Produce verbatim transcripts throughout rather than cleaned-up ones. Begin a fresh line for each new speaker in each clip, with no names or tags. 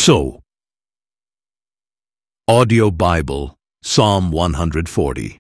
So, Audio Bible, Psalm one hundred forty.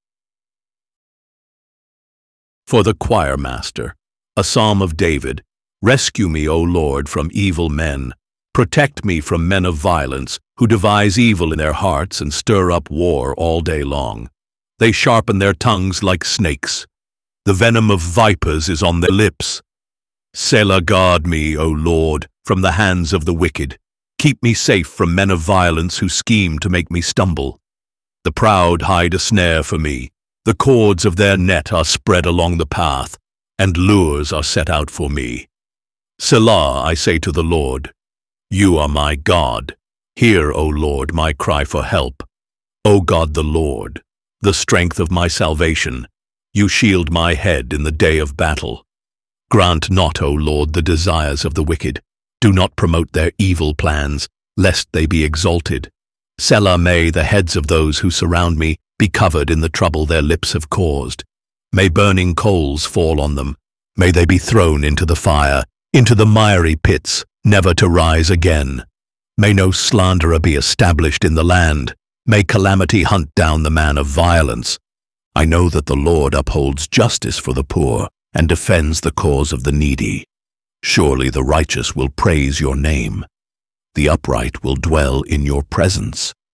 For the choir master, a psalm of David. Rescue me, O Lord, from evil men. Protect me from men of violence, who devise evil in their hearts and stir up war all day long. They sharpen their tongues like snakes. The venom of vipers is on their lips. Selah, guard me, O Lord, from the hands of the wicked. Keep me safe from men of violence who scheme to make me stumble. The proud hide a snare for me. The cords of their net are spread along the path, and lures are set out for me. Selah, I say to the Lord, you are my God. Hear, O Lord, my cry for help. O God the Lord, the strength of my salvation, you shield my head in the day of battle. Grant not, O Lord, the desires of the wicked. Do not promote their evil plans, lest they be exalted. Selah, may the heads of those who surround me be covered in the trouble their lips have caused. May burning coals fall on them. May they be thrown into the fire, into the miry pits, never to rise again. May no slanderer be established in the land. May calamity hunt down the man of violence. I know that the Lord upholds justice for the poor and defends the cause of the needy. Surely the righteous will praise your name. The upright will dwell in your presence.